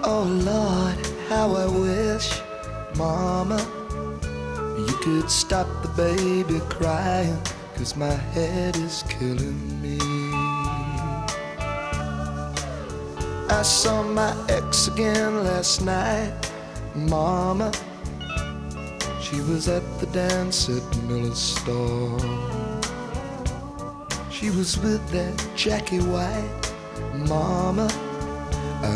Oh Lord, how I wish, Mama, you could stop the baby crying, 'cause my head is killing me. I saw my ex again last night, Mama. She was at the dance at Miller's store. She was with that Jackie White, Mama.